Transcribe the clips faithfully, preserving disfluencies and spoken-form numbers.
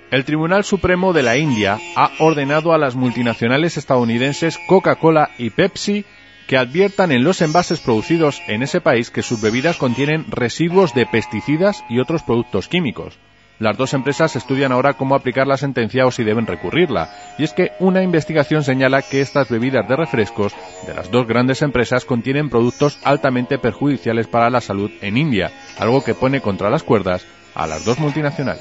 El Tribunal Supremo de la India ha ordenado a las multinacionales estadounidenses Coca-Cola y Pepsi que adviertan en los envases producidos en ese país que sus bebidas contienen residuos de pesticidas y otros productos químicos. Las dos empresas estudian ahora cómo aplicar la sentencia o si deben recurrirla, y es que una investigación señala que estas bebidas de refrescos de las dos grandes empresas contienen productos altamente perjudiciales para la salud en India, algo que pone contra las cuerdas a las dos multinacionales.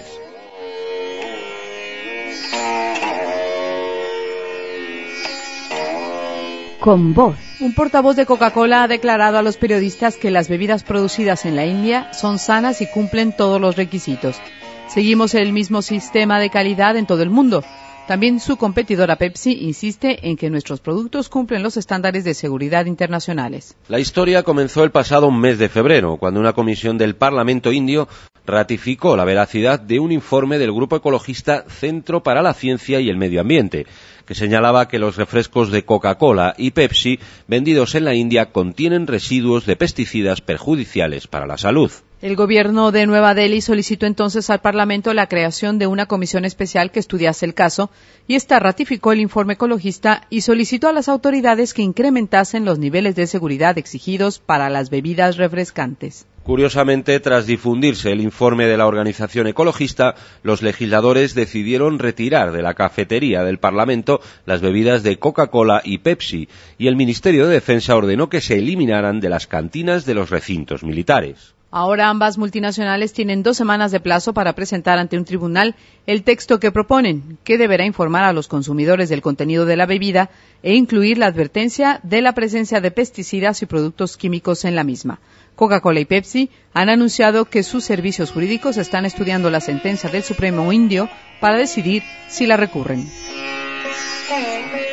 Con voz. Un portavoz de Coca-Cola ha declarado a los periodistas que las bebidas producidas en la India son sanas y cumplen todos los requisitos. Seguimos el mismo sistema de calidad en todo el mundo. También su competidora Pepsi insiste en que nuestros productos cumplen los estándares de seguridad internacionales. La historia comenzó el pasado mes de febrero, cuando una comisión del Parlamento indio ratificó la veracidad de un informe del grupo ecologista Centro para la Ciencia y el Medio Ambiente, que señalaba que los refrescos de Coca-Cola y Pepsi vendidos en la India contienen residuos de pesticidas perjudiciales para la salud. El gobierno de Nueva Delhi solicitó entonces al Parlamento la creación de una comisión especial que estudiase el caso, y esta ratificó el informe ecologista y solicitó a las autoridades que incrementasen los niveles de seguridad exigidos para las bebidas refrescantes. Curiosamente, tras difundirse el informe de la organización ecologista, los legisladores decidieron retirar de la cafetería del Parlamento las bebidas de Coca-Cola y Pepsi, y el Ministerio de Defensa ordenó que se eliminaran de las cantinas de los recintos militares. Ahora ambas multinacionales tienen dos semanas de plazo para presentar ante un tribunal el texto que proponen, que deberá informar a los consumidores del contenido de la bebida e incluir la advertencia de la presencia de pesticidas y productos químicos en la misma. Coca-Cola y Pepsi han anunciado que sus servicios jurídicos están estudiando la sentencia del Supremo indio para decidir si la recurren.